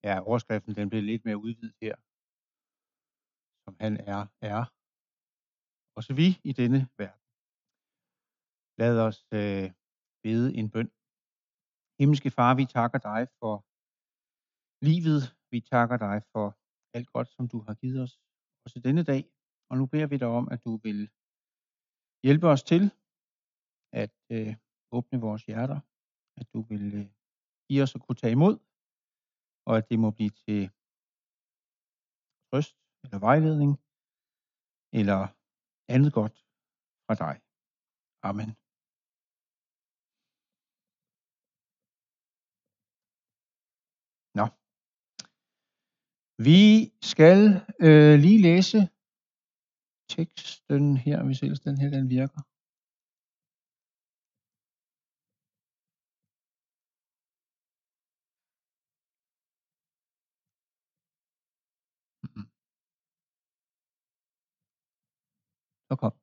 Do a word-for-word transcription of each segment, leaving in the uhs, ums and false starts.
Ja, overskriften den blev lidt mere udvidet her. Som han er, er også vi i denne verden. Lad os øh, bede en bøn. Himmelske Far, vi takker dig for livet. Vi takker dig for alt godt, som du har givet os også denne dag. Og nu beder vi dig om, at du vil hjælpe os til at øh, åbne vores hjerter. At du vil øh, give os at kunne tage imod. Og at det må blive til trøst eller vejledning eller andet godt fra dig. Amen. Nå. Vi skal øh, lige læse teksten her, hvis ellers den her den virker. Mm-hmm. Så kom.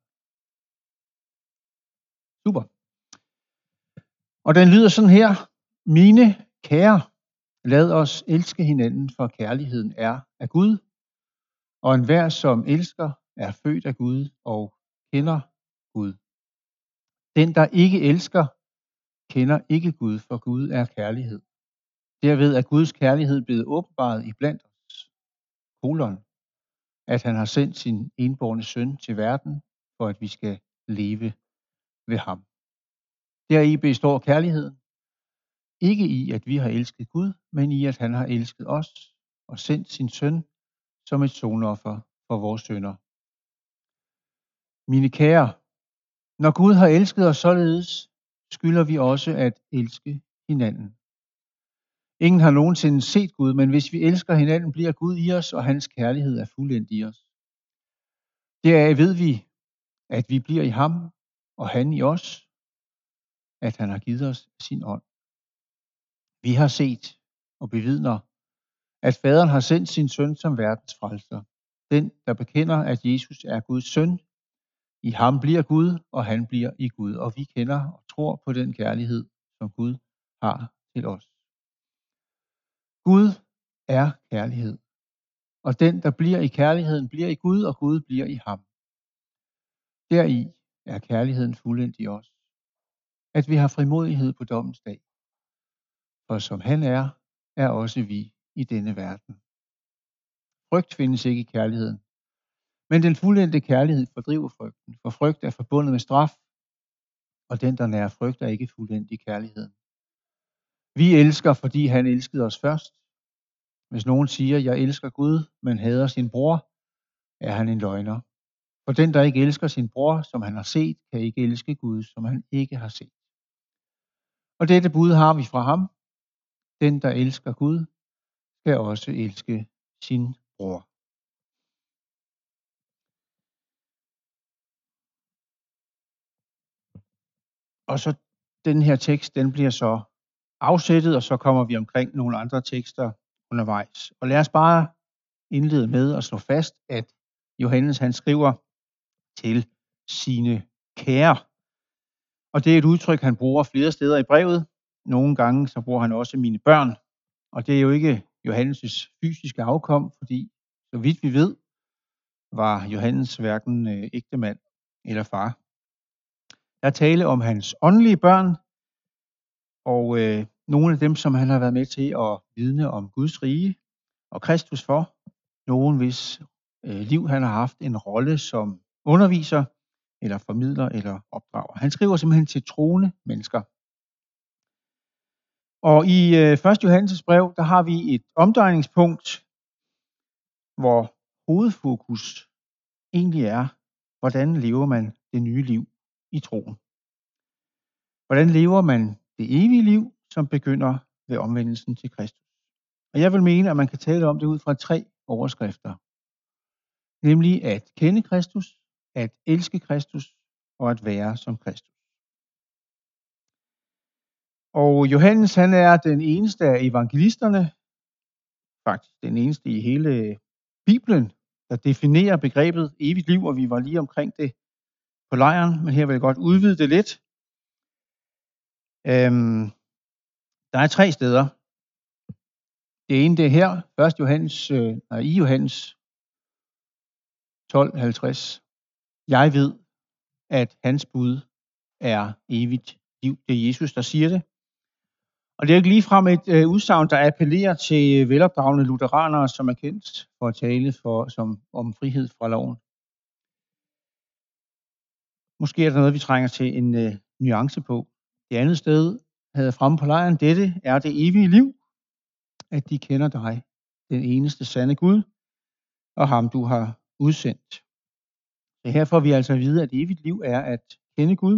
Super. Og den lyder sådan her. Mine kære, lad os elske hinanden, for kærligheden er af Gud. Og enhver, som elsker, er født af Gud og kender Gud. Den, der ikke elsker, kender ikke Gud, for Gud er kærlighed. Derved er Guds kærlighed blevet åbenbaret iblandt os. Kolon. At han har sendt sin enbårne søn til verden, for at vi skal leve ved ham. Deri består kærligheden. Ikke i, at vi har elsket Gud, men i, at han har elsket os og sendt sin søn som et sonoffer for vores synder. Mine kære, når Gud har elsket os således, skylder vi også at elske hinanden. Ingen har nogensinde set Gud, men hvis vi elsker hinanden, bliver Gud i os, og hans kærlighed er fuldendt i os. Deraf ved vi, at vi bliver i ham, og han i os, at han har givet os sin ånd. Vi har set og bevidner, at faderen har sendt sin søn som verdens frelser. Den, der bekender, at Jesus er Guds søn, i ham bliver Gud, og han bliver i Gud. Og vi kender og tror på den kærlighed, som Gud har til os. Gud er kærlighed. Og den, der bliver i kærligheden, bliver i Gud, og Gud bliver i ham. Deri er kærligheden fuldendt i os. At vi har frimodighed på dommens dag. For som han er, er også vi i denne verden. Frygt findes ikke i kærligheden. Men den fuldendte kærlighed fordriver frygten, for frygt er forbundet med straf, og den, der nærer frygt, er ikke fuldendt i kærligheden. Vi elsker, fordi han elskede os først. Hvis nogen siger, jeg elsker Gud, men hader sin bror, er han en løgner. For den, der ikke elsker sin bror, som han har set, kan ikke elske Gud, som han ikke har set. Og dette bud har vi fra ham. Den, der elsker Gud, skal også elske sin bror. Og så den her tekst, den bliver så afsættet, og så kommer vi omkring nogle andre tekster undervejs. Og lad os bare indlede med at slå fast, at Johannes han skriver til sine kære. Og det er et udtryk, han bruger flere steder i brevet. Nogle gange så bruger han også mine børn. Og det er jo ikke Johannes' fysiske afkom, fordi så vidt vi ved, var Johannes hverken ægtemand eller far. Der er tale om hans åndelige børn, og øh, nogle af dem, som han har været med til at vidne om Guds rige og Kristus for. Nogen, hvis øh, liv han har haft en rolle som underviser, eller formidler, eller opdrager. Han skriver simpelthen til troende mennesker. Og i øh, første Johannes brev, der har vi et omdrejningspunkt, hvor hovedfokus egentlig er, hvordan lever man det nye liv i troen. Hvordan lever man det evige liv, som begynder ved omvendelsen til Kristus. Og jeg vil mene, at man kan tale om det ud fra tre overskrifter. Nemlig at kende Kristus, at elske Kristus og at være som Kristus. Og Johannes han er den eneste af evangelisterne, faktisk den eneste i hele Bibelen, der definerer begrebet evigt liv, og vi var lige omkring det på lejren, men her vil jeg godt udvide det lidt. Øhm, der er tre steder. Det ene det er her, første Johannes, øh, nej, i Johannes tolv halvtreds. Jeg ved, at hans bud er evigt liv. Det er Jesus, der siger det. Og det er ikke ligefrem et øh, udsagn, der appellerer til velopdragende lutheranere, som er kendt for at tale for, som, om frihed fra loven. Måske er der noget, vi trænger til en øh, nuance på. Det andet sted havde fremme på lejren, dette er det evige liv, at de kender dig, den eneste sande Gud, og ham du har udsendt. Så her får vi altså at vide, at evigt liv er at kende Gud.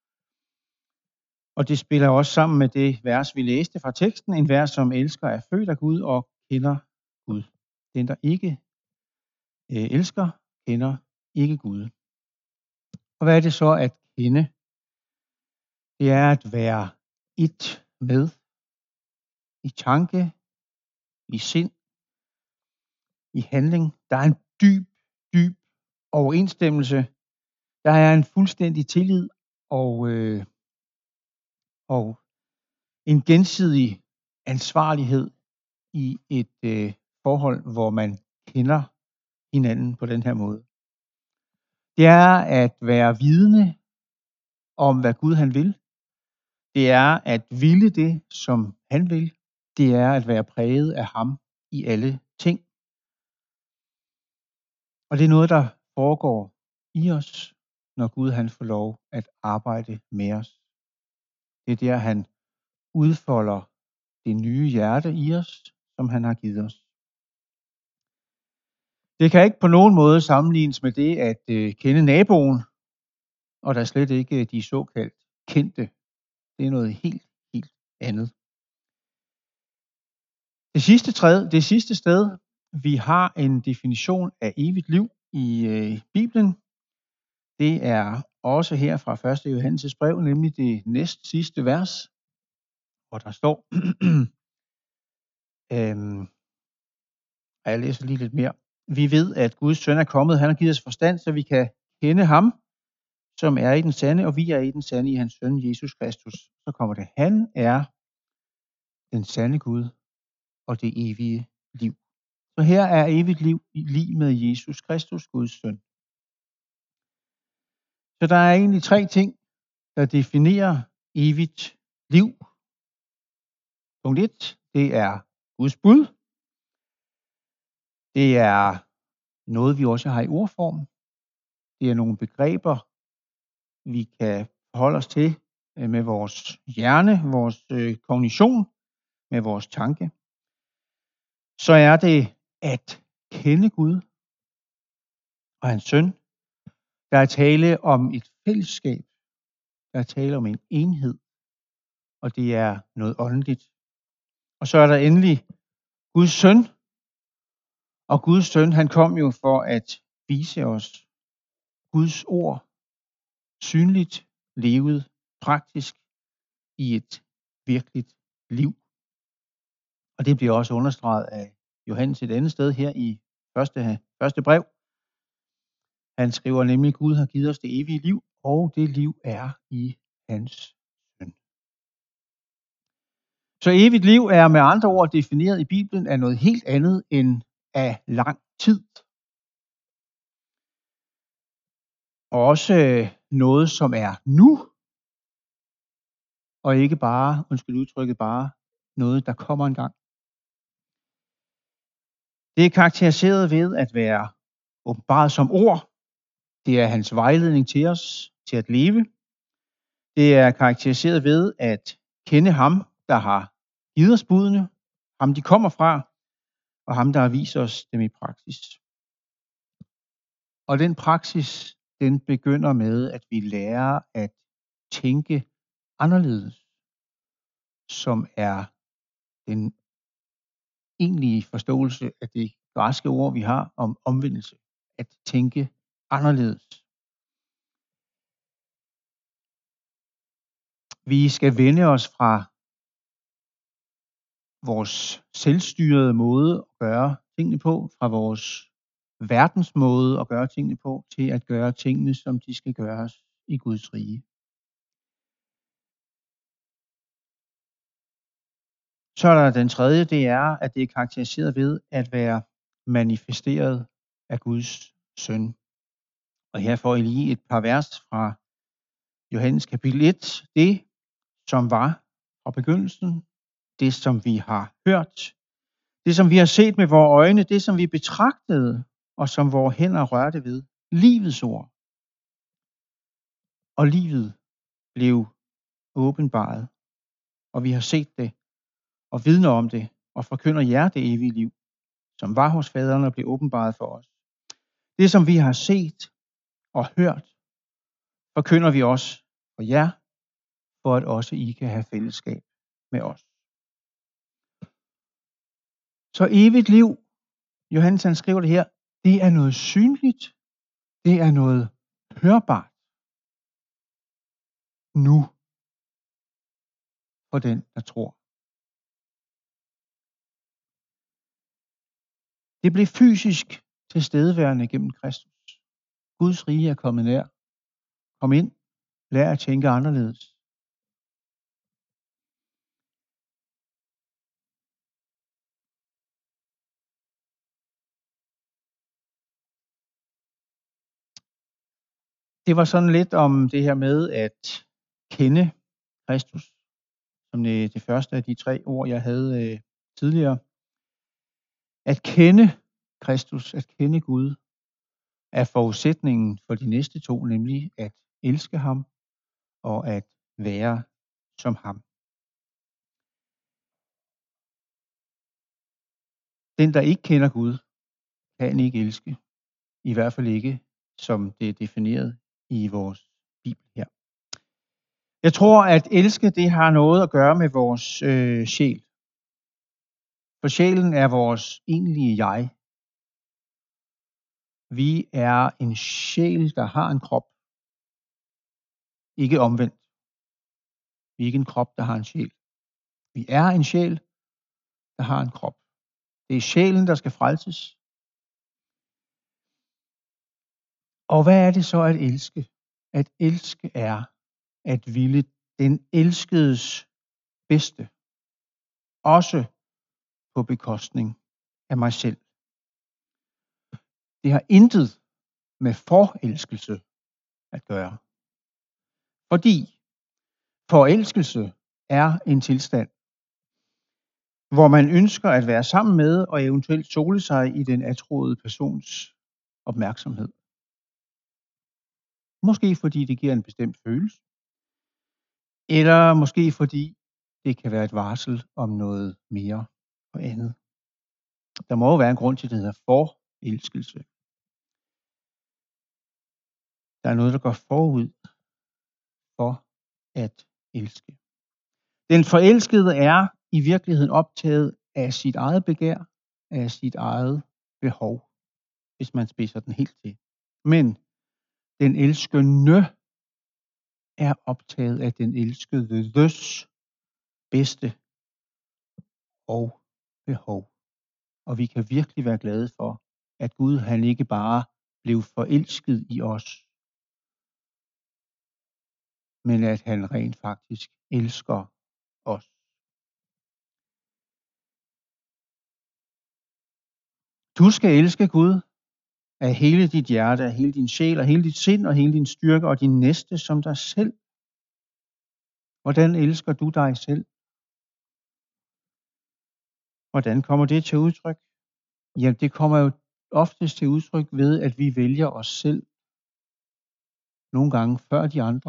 Og det spiller også sammen med det vers, vi læste fra teksten. En vers, som elsker er født af Gud og kender Gud. Den, der ikke øh, elsker, kender ikke Gud. Og hvad er det så at kende? Det er at være et med, i tanke, i sind, i handling. Der er en dyb, dyb overensstemmelse. Der er en fuldstændig tillid og, øh, og en gensidig ansvarlighed i et øh, forhold, hvor man kender hinanden på den her måde. Det er at være vidne om, hvad Gud han vil. Det er at ville det, som han vil. Det er at være præget af ham i alle ting. Og det er noget, der foregår i os, når Gud han får lov at arbejde med os. Det er der, han udfolder det nye hjerte i os, som han har givet os. Det kan ikke på nogen måde sammenlignes med det at øh, kende naboen, og der er slet ikke de såkaldt kendte. Det er noget helt, helt andet. Det sidste, træd, det sidste sted, vi har en definition af evigt liv i øh, Bibelen, det er også her fra første Johannes brev, nemlig det næst sidste vers, hvor der står, øhm, og jeg læser lige lidt mere. Vi ved, at Guds søn er kommet, han har givet os forstand, så vi kan kende ham, som er i den sande, og vi er i den sande i hans søn, Jesus Kristus. Så kommer det, han er den sande Gud og det evige liv. Så her er evigt liv i lig med Jesus Kristus, Guds søn. Så der er egentlig tre ting, der definerer evigt liv. Punkt et, det er Guds bud. Det er noget, vi også har i ordform. Det er nogle begreber, vi kan forholde os til med vores hjerne, vores kognition, med vores tanke. Så er det at kende Gud og hans søn. Der er tale om et fællesskab. Der er tale om en enhed. Og det er noget åndeligt. Og så er der endelig Guds søn. Og Guds søn, han kom jo for at vise os Guds ord synligt, levet, praktisk i et virkeligt liv. Og det bliver også understreget af Johannes et andet sted her i første, første brev. Han skriver nemlig, at Gud har givet os det evige liv, og det liv er i hans søn. Så evigt liv er med andre ord defineret i Bibelen af noget helt andet end af lang tid. Og også noget, som er nu, og ikke bare, undskyld udtrykket, bare noget, der kommer en gang. Det er karakteriseret ved at være åbenbaret som ord. Det er hans vejledning til os, til at leve. Det er karakteriseret ved at kende ham, der har givet os budene, ham de kommer fra, og ham, der har vist os dem i praksis. Og den praksis, den begynder med, at vi lærer at tænke anderledes, som er den egentlige forståelse af det græske ord, vi har om omvendelse. At tænke anderledes. Vi skal vende os fra vores selvstyrede måde at gøre tingene på, fra vores verdensmåde at gøre tingene på, til at gøre tingene, som de skal gøres i Guds rige. Så er der den tredje, det er, at det er karakteriseret ved at være manifesteret af Guds søn. Og her får I lige et par vers fra Johannes kapitel et. Det, som var fra begyndelsen, det, som vi har hørt, det, som vi har set med vores øjne, det, som vi betragtede, og som vores hænder rørte ved, livets ord. Og livet blev åbenbaret, og vi har set det, og vidner om det, og forkynder jer det evige liv, som var hos faderen og blev åbenbaret for os. Det, som vi har set og hørt, forkynder vi også for jer, for at også I kan have fællesskab med os. Så evigt liv, Johannes han skriver det her, det er noget synligt, det er noget hørbart nu for den, der tror. Det blev fysisk tilstedeværende gennem Kristus. Guds rige er kommet nær. Kom ind, lær at tænke anderledes. Det var sådan lidt om det her med at kende Kristus, som det, det første af de tre ord, jeg havde øh, tidligere. At kende Kristus, at kende Gud, er forudsætningen for de næste to, nemlig at elske ham og at være som ham. Den, der ikke kender Gud, kan ikke elske. I hvert fald ikke, som det er defineret i vores Bibel her. Jeg tror, at elske, det har noget at gøre med vores øh, sjæl. For sjælen er vores egentlige jeg. Vi er en sjæl, der har en krop. Ikke omvendt. Vi er ikke en krop, der har en sjæl. Vi er en sjæl, der har en krop. Det er sjælen, der skal frelses. Og hvad er det så at elske? At elske er at ville den elskedes bedste. Også på bekostning af mig selv. Det har intet med forelskelse at gøre. Fordi forelskelse er en tilstand, hvor man ønsker at være sammen med og eventuelt sole sig i den atroede persons opmærksomhed. Måske fordi det giver en bestemt følelse, eller måske fordi det kan være et varsel om noget mere og andet. Der må jo være en grund til, at det hedder forelskelse. Der er noget, der går forud for at elske. Den forelskede er i virkeligheden optaget af sit eget begær, af sit eget behov, hvis man spidser den helt til. Men den elskende er optaget af den elskedes bedste og behov. Og vi kan virkelig være glade for, at Gud han ikke bare blev forelsket i os, men at han rent faktisk elsker os. Du skal elske Gud af hele dit hjerte, af hele din sjæl, af hele dit sind og hele din styrke og din næste som dig selv. Hvordan elsker du dig selv? Hvordan kommer det til udtryk? Jamen, det kommer jo oftest til udtryk ved, at vi vælger os selv. Nogle gange før de andre.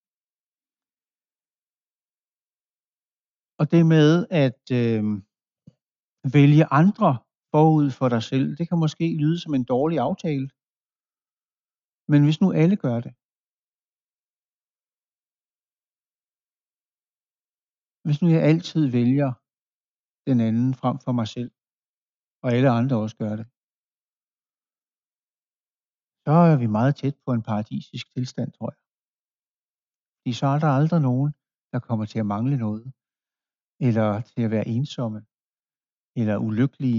Og det med at øh, vælge andre forud for dig selv, det kan måske lyde som en dårlig aftale. Men hvis nu alle gør det, hvis nu jeg altid vælger den anden frem for mig selv, og alle andre også gør det, så er vi meget tæt på en paradisisk tilstand, tror jeg. Fordi så er der aldrig nogen, der kommer til at mangle noget, eller til at være ensomme, eller ulykkelige.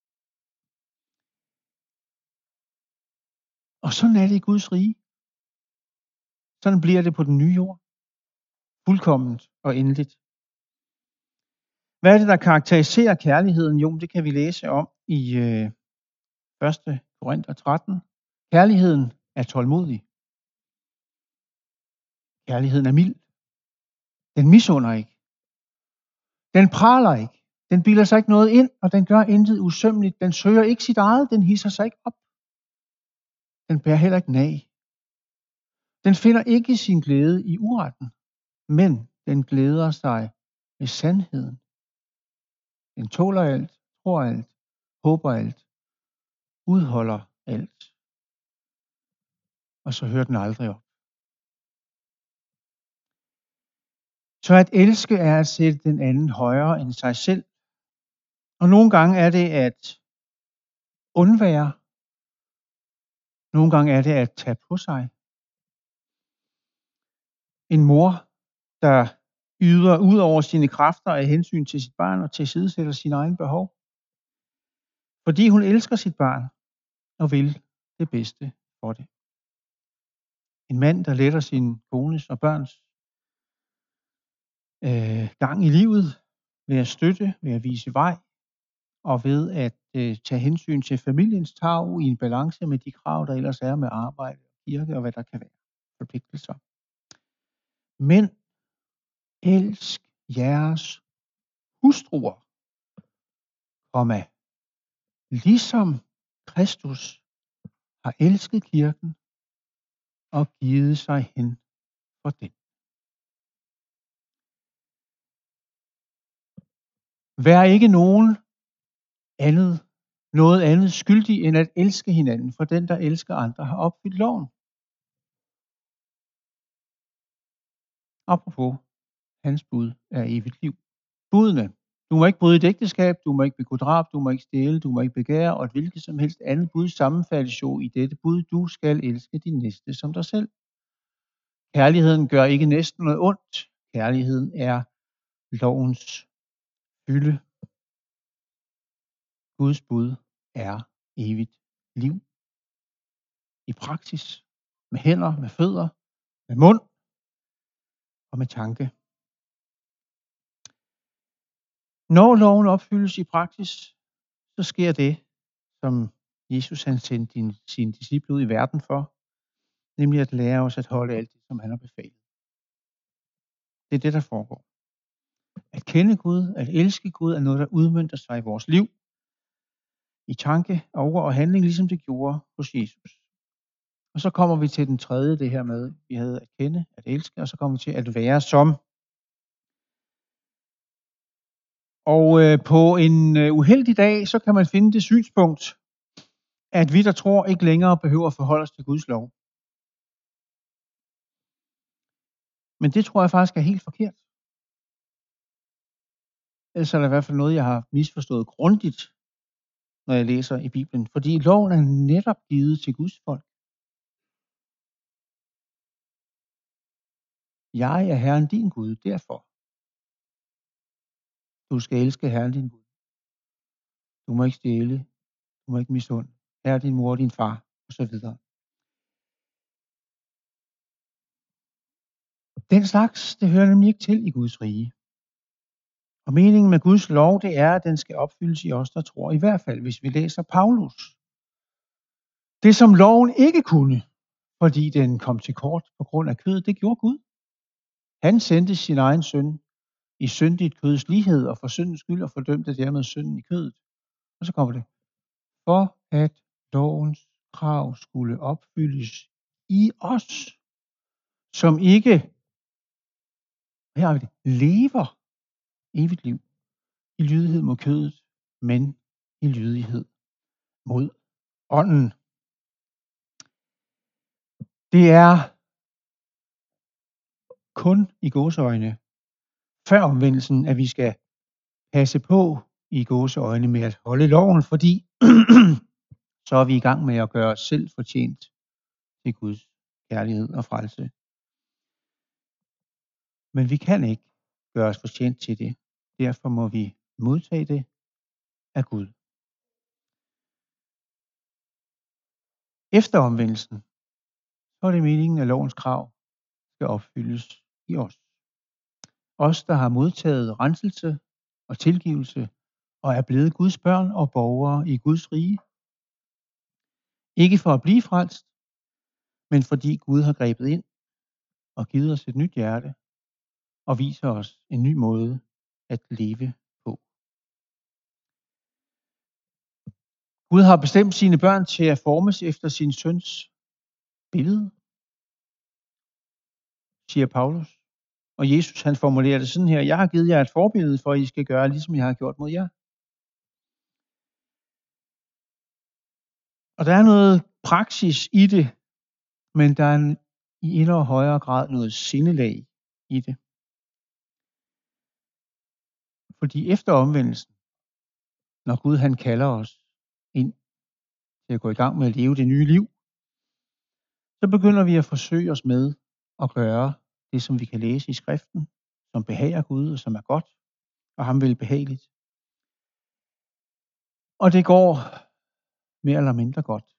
Og sådan er det i Guds rige. Sådan bliver det på den nye jord. Fuldkomment og endeligt. Hvad er det, der karakteriserer kærligheden? Jo, det kan vi læse om i øh, første Korinther tretten. Kærligheden er tålmodig. Kærligheden er mild. Den misunder ikke. Den praler ikke. Den bilder sig ikke noget ind, og den gør intet usømmeligt. Den søger ikke sit eget. Den hisser sig ikke op. Den bærer heller ikke nag. Den finder ikke sin glæde i uretten, men den glæder sig med sandheden. Den tåler alt, tror alt, håber alt, udholder alt. Og så hører den aldrig op. Så at elske er at sætte den anden højere end sig selv. Og nogle gange er det at undvære. Nogle gange er det at tage på sig. En mor, der yder ud over sine kræfter af hensyn til sit barn og tilsidesætter sine egne behov. Fordi hun elsker sit barn og vil det bedste for det. En mand, der letter sin kones og børns øh, gang i livet ved at støtte, ved at vise vej og ved at øh, tage hensyn til familiens tarv i en balance med de krav, der ellers er med arbejde, kirke og hvad der kan være forpligtelser. Men elsk jeres hustruer, komma, ligesom Kristus har elsket kirken og givet sig hen for den. Vær ikke nogen andet, noget andet skyldig end at elske hinanden, for den, der elsker andre, har opfyldt loven. Apropos, hans bud er evigt liv. Budene. Du må ikke bryde et ægteskab, du må ikke begå drab, du må ikke stjæle, du må ikke begære, og et hvilket som helst andet bud sammenfattes jo i dette bud: du skal elske din næste som dig selv. Kærligheden gør ikke næsten noget ondt. Kærligheden er lovens fylde. Guds bud er evigt liv. I praksis. Med hænder, med fødder, med mund og med tanke. Når loven opfyldes i praksis, så sker det, som Jesus han sendte sine disciple ud i verden for, nemlig at lære os at holde alt det, som han har befalet. Det er det, der foregår. At kende Gud, at elske Gud, er noget, der udmønter sig i vores liv, i tanke, ord og handling, ligesom det gjorde hos Jesus. Og så kommer vi til den tredje, det her med, vi havde at kende, at elske, og så kommer vi til at være som. Og øh, på en øh, uheldig dag, så kan man finde det synspunkt, at vi, der tror, ikke længere behøver at forholde os til Guds lov. Men det tror jeg faktisk er helt forkert. Ellers er det i hvert fald noget, jeg har misforstået grundigt, når jeg læser i Bibelen. Fordi loven er netop givet til Guds folk. Jeg er Herren din Gud, derfor. Du skal elske Herren din Gud. Du må ikke stjæle. Du må ikke misunde. Herre din mor og din far, og så videre. Den slags, det hører nemlig ikke til i Guds rige. Og meningen med Guds lov, det er, at den skal opfyldes i os, der tror. I hvert fald, hvis vi læser Paulus. Det, som loven ikke kunne, fordi den kom til kort på grund af kødet, det gjorde Gud. Han sendte sin egen søn i syndigt køds lighed og for syndens skyld og fordømte dermed synden i kødet. Og så kommer det. For at lovens krav skulle opfyldes i os, som ikke her har vi det, lever evigt liv i lydighed mod kødet, men i lydighed mod ånden. Det er kun i gåseøjne før omvendelsen, at vi skal passe på i gåseøjne med at holde loven, fordi så er vi i gang med at gøre os selv fortjent til Guds kærlighed og frelse. Men vi kan ikke gøre os fortjent til det. Derfor må vi modtage det af Gud. Efter omvendelsen, så er det meningen, at lovens krav skal opfyldes i os. Os, der har modtaget renselse og tilgivelse og er blevet Guds børn og borgere i Guds rige. Ikke for at blive frelst, men fordi Gud har grebet ind og givet os et nyt hjerte og viser os en ny måde at leve på. Gud har bestemt sine børn til at formes efter sin søns billede, siger Paulus. Og Jesus han formulerer det sådan her: Jeg har givet jer et forbillede for, at I skal gøre, ligesom jeg har gjort mod jer. Og der er noget praksis i det, men der er en, i endnu højere grad noget sindelag i det. Fordi efter omvendelsen, når Gud han kalder os ind til at gå i gang med at leve det nye liv, så begynder vi at forsøge os med at gøre det, som vi kan læse i skriften, som behager Gud og som er godt, og ham vil behageligt. Og det går mere eller mindre godt.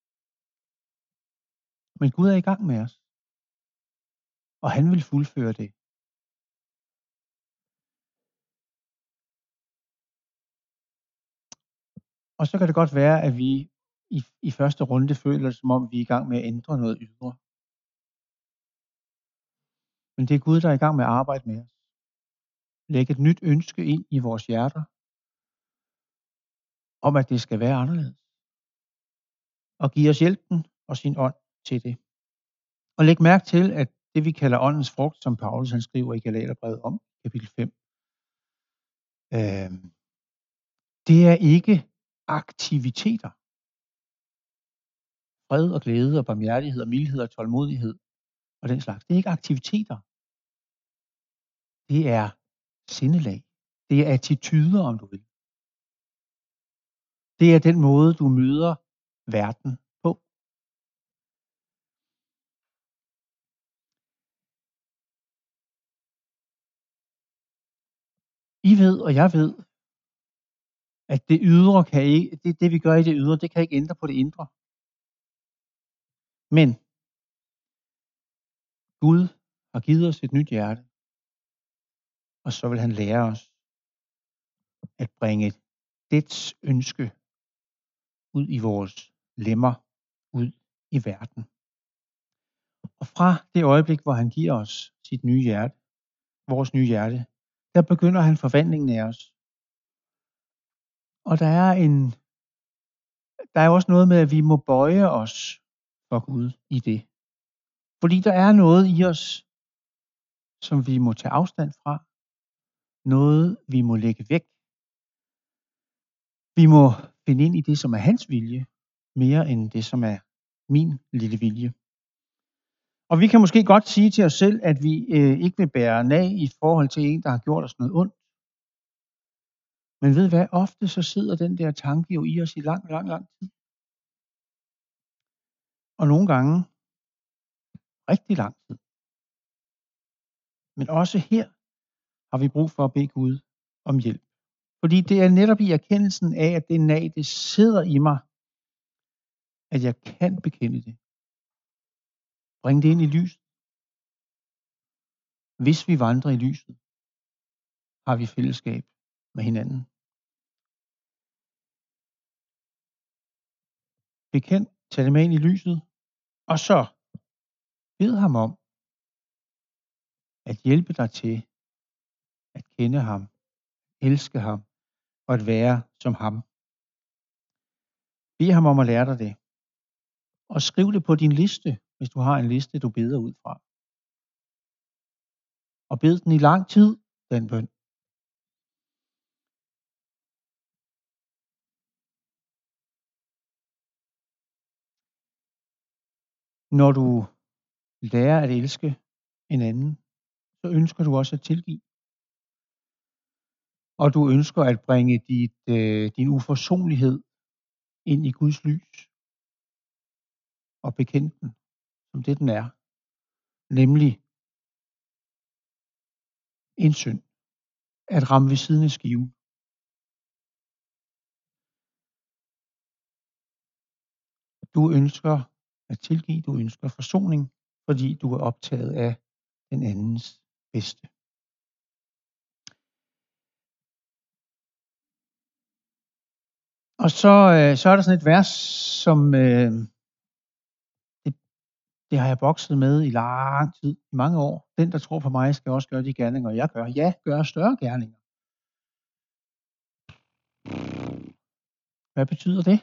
Men Gud er i gang med os, og han vil fuldføre det. Og så kan det godt være, at vi i, i første runde føler det, som om vi er i gang med at ændre noget ydre. Men det er Gud, der er i gang med at arbejde med os. Lægge et nyt ønske ind i vores hjerter, om at det skal være anderledes. Og give os hjælpen og sin ånd til det. Og læg mærke til, at det vi kalder åndens frugt, som Paulus han skriver i Galaterbrevet om, kapitel fem, øh, det er ikke aktiviteter. Fred og glæde og barmhjertighed og mildhed og tålmodighed og den slags. Det er ikke aktiviteter. Det er sindelag. Det er attityder, om du vil. Det er den måde, du møder verden på. I ved, og jeg ved, at det ydre kan ikke, det, det vi gør i det ydre, det kan ikke ændre på det indre. Men Gud har givet os et nyt hjerte, og så vil han lære os at bringe dets ønske ud i vores lemmer, ud i verden. Og fra det øjeblik, hvor han giver os sit nye hjerte, vores nye hjerte, der begynder han forvandlingen af os. Og der er en, der er også noget med, at vi må bøje os for Gud i det. Fordi der er noget i os, som vi må tage afstand fra. Noget, vi må lægge væk. Vi må finde ind i det, som er hans vilje, mere end det, som er min lille vilje. Og vi kan måske godt sige til os selv, at vi øh, ikke vil bære nag i forhold til en, der har gjort os noget ondt. Men ved hvad? Ofte så sidder den der tanke jo i os i lang, lang, lang tid. Og nogle gange rigtig lang tid. Men også her har vi brug for at bede Gud om hjælp. Fordi det er netop i erkendelsen af, at det nag, det sidder i mig, at jeg kan bekende det. Bring det ind i lyset. Hvis vi vandrer i lyset, har vi fællesskab med hinanden. Bekend, tag det med ind i lyset, og så bed ham om at hjælpe dig til at kende ham, elske ham og at være som ham. Bed ham om at lære dig det. Og skriv det på din liste, hvis du har en liste, du beder ud fra. Og bed den i lang tid, den bøn. Når du lærer at elske en anden, så ønsker du også at tilgive. Og du ønsker at bringe dit, øh, din uforsonlighed ind i Guds lys. Og bekende den, som det den er. Nemlig en synd. At ramme ved siden af skiven. Du ønsker at tilgive, du ønsker forsoning, fordi du er optaget af den andens bedste. Og så, øh, så er der sådan et vers, som øh, det, det har jeg bokset med i lang tid, i mange år. Den, der tror på mig, skal også gøre de gerninger, jeg gør. Ja, gøre større gerninger. Hvad betyder det?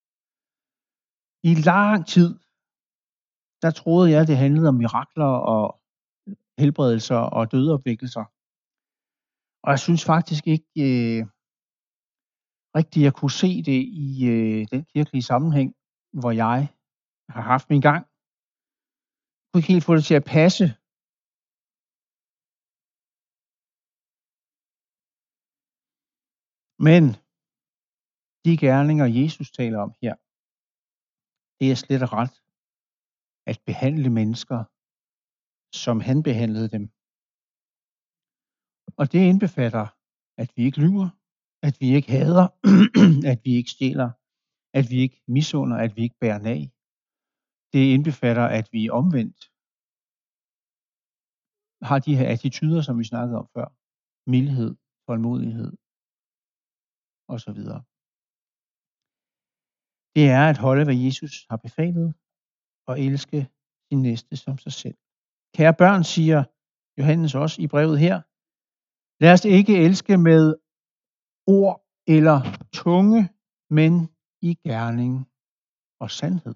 I lang tid, der troede jeg, det handlede om mirakler og helbredelser og dødeopvækkelser. Og jeg synes faktisk ikke øh, rigtigt, jeg kunne se det i øh, den kirkelige sammenhæng, hvor jeg har haft min gang. Jeg kunne ikke helt få det til at passe. Men de gerninger, Jesus taler om her, det er slet og ret at behandle mennesker, som han behandlede dem. Og det indbefatter, at vi ikke lyver, at vi ikke hader, at vi ikke stjæler, at vi ikke misunder, at vi ikke bærer nag. Det indbefatter, at vi omvendt har de her attityder, som vi snakkede om før. Mildhed, tålmodighed osv. Det er at holde, hvad Jesus har befalet, og elske sin næste som sig selv. Kære børn, siger Johannes også i brevet her, lad os ikke elske med ord eller tunge, men i gerning og sandhed.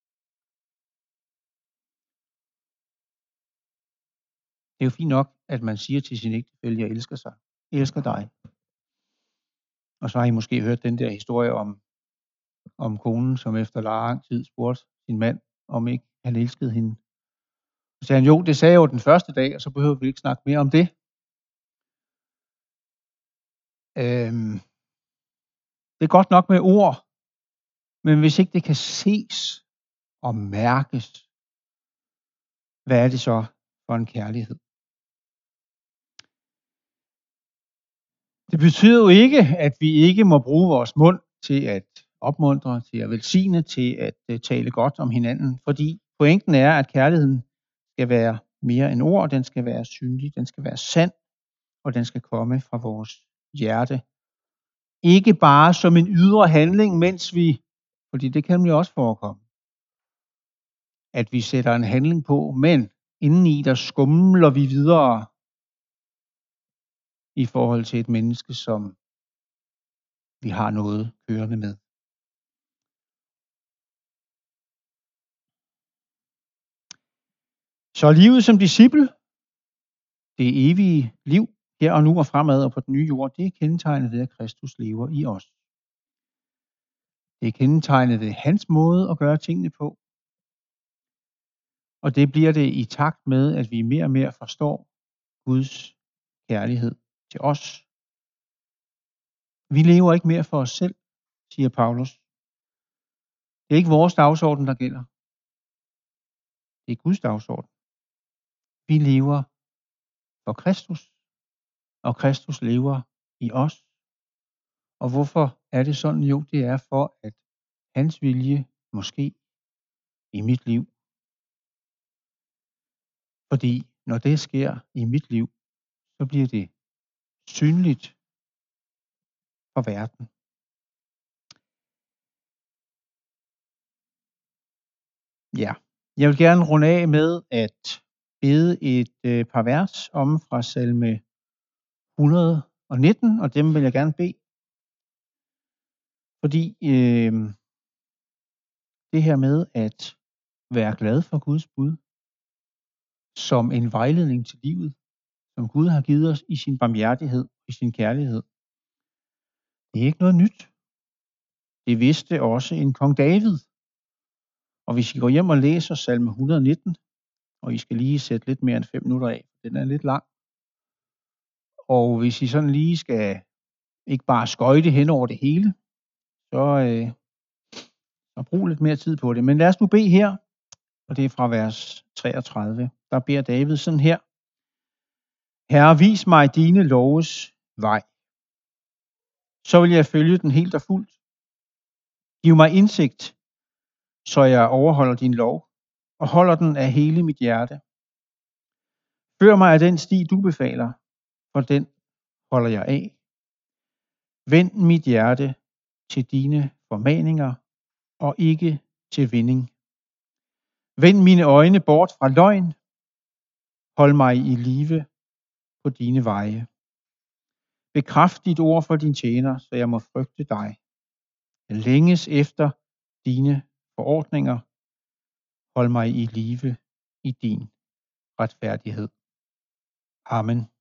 Det er jo fint nok, at man siger til sin ægtefælle, jeg elsker sig. Jeg elsker dig. Og så har I måske hørt den der historie om, om konen, som efter lang tid spurgte sin mand, om ikke han elskede hende. Så sagde han, jo, det sagde jeg jo den første dag, og så behøver vi ikke snakke mere om det. Øhm, det er godt nok med ord, men hvis ikke det kan ses og mærkes, hvad er det så for en kærlighed? Det betyder jo ikke, at vi ikke må bruge vores mund til at opmuntre, til at velsigne, til at uh, tale godt om hinanden, fordi pointen er, at kærligheden skal være mere end ord, den skal være synlig, den skal være sand, og den skal komme fra vores hjerte. Ikke bare som en ydre handling, mens vi, fordi det kan jo også forekomme, at vi sætter en handling på, men indeni der skumler vi videre i forhold til et menneske, som vi har noget kørende med. Så livet som disciple, det evige liv, her og nu og fremad og på den nye jord, det er kendetegnet ved, at Kristus lever i os. Det er kendetegnet ved hans måde at gøre tingene på. Og det bliver det i takt med, at vi mere og mere forstår Guds kærlighed til os. Vi lever ikke mere for os selv, siger Paulus. Det er ikke vores dagsorden, der gælder. Det er Guds dagsorden. Vi lever for Kristus, og Kristus lever i os. Og hvorfor er det sådan? Jo, det er for, at hans vilje måske i mit liv. Fordi når det sker i mit liv, så bliver det synligt for verden. Ja, jeg vil gerne runde af med at bede et øh, par vers om fra salme et hundrede og nitten, og dem vil jeg gerne bede. Fordi øh, det her med at være glad for Guds bud, som en vejledning til livet, som Gud har givet os i sin barmhjertighed, i sin kærlighed, det er ikke noget nyt. Det vidste også en kong David. Og hvis I går hjem og læser salme et hundrede og nitten, og I skal lige sætte lidt mere end fem minutter af, den er lidt lang. Og hvis I sådan lige skal ikke bare skøjte hen over det hele, så, øh, så brug lidt mere tid på det. Men lad os nu bede her, og det er fra vers treogtredive. Der beder David sådan her. Herre, vis mig dine loves vej. Så vil jeg følge den helt og fuldt. Giv mig indsigt, så jeg overholder din lov, og holder den af hele mit hjerte. Før mig af den sti, du befaler, for den holder jeg af. Vend mit hjerte til dine formaninger og ikke til vinding. Vend mine øjne bort fra løgn. Hold mig i live på dine veje. Bekræft dit ord for din tjener, så jeg må frygte dig. Jeg længes efter dine forordninger. Hold mig i live i din retfærdighed. Amen.